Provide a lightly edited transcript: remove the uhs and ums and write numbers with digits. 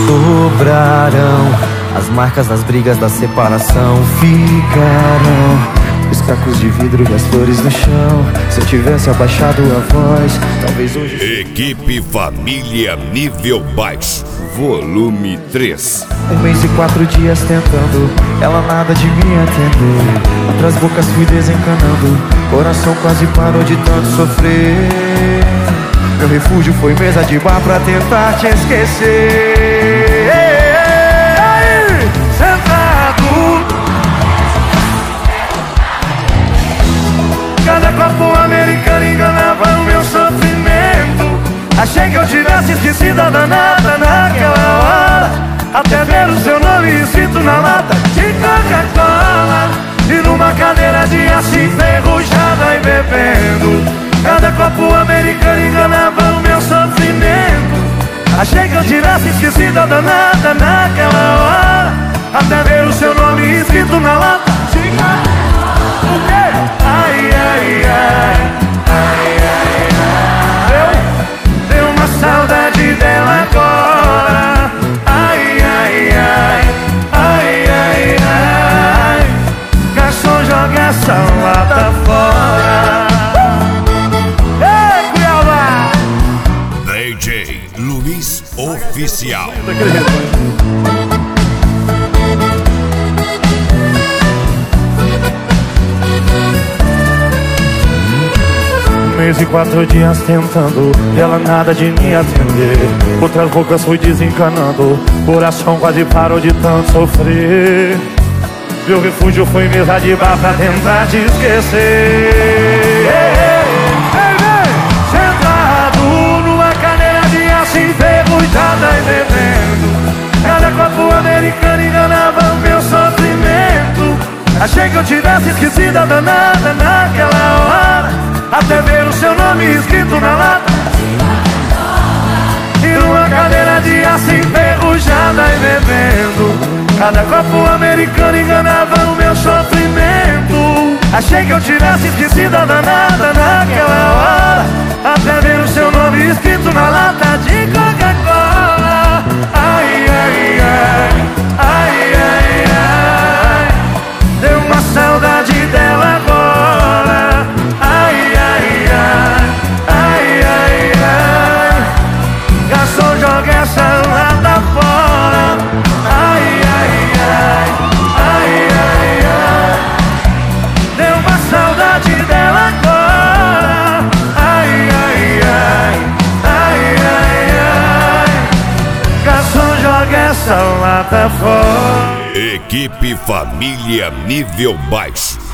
sobrarão, as marcas das brigas da separação ficarão. Os cacos de vidro e as flores no chão. Se eu tivesse abaixado a voz, talvez hoje... Equipe Família Nível Baixo, volume 3. 1 mês e 4 dias tentando, ela nada de me atender. Outras bocas fui desencanando, coração quase parou de tanto sofrer. Meu refúgio foi mesa de bar pra tentar te esquecer. Aí, sentado, cada copo americano enganava o meu sofrimento. Achei que eu tivesse esquecido a danada naquela hora, até ver o seu nome escrito na lata de Coca-Cola. E numa cadeira de aço enferrujada e bebendo, cada copo americano enganava o meu sofrimento. Achei que eu tivesse esquecido a danada naquela hora, até ver o seu nome escrito na lata de Coca-Cola. O quê? Ai, ai, ai, ai, ai, ai. Deu uma saudade dela agora. Ai, ai, ai, ai, ai, ai. Garçom, joga essa lata fora. Ei, Cuiabá! DJ Luiz Oficial. Mês e 4 dias tentando, e ela nada de me atender. Outras bocas fui desencanando, coração quase parou de tanto sofrer. Meu refúgio foi mesa de bar pra tentar te esquecer. Sentado numa cadeira de aço enferrujada e bebendo, cada copo americano enganava o meu sofrimento. Achei que eu tivesse esquecido a danada naquela hora, até ver o seu nome escrito na lata. E numa cadeira de aço enferrujada e bebendo, cada copo americano enganava o meu sofrimento. Achei que eu tivesse esquecido a danada naquela hora, até ver o seu nome escrito na lata de Coca-Cola. Ai, ai, ai, ai, ai, ai. Deu uma saudade dela agora. Ai, ai, ai, ai, ai, ai. Garçom, joga essa lata fora. Ai, ai, ai, ai, ai, ai. Deu uma saudade dela agora. Ai, ai, ai, ai, ai, ai. Garçom, joga essa lata fora. Equipe Família Nível Baixo.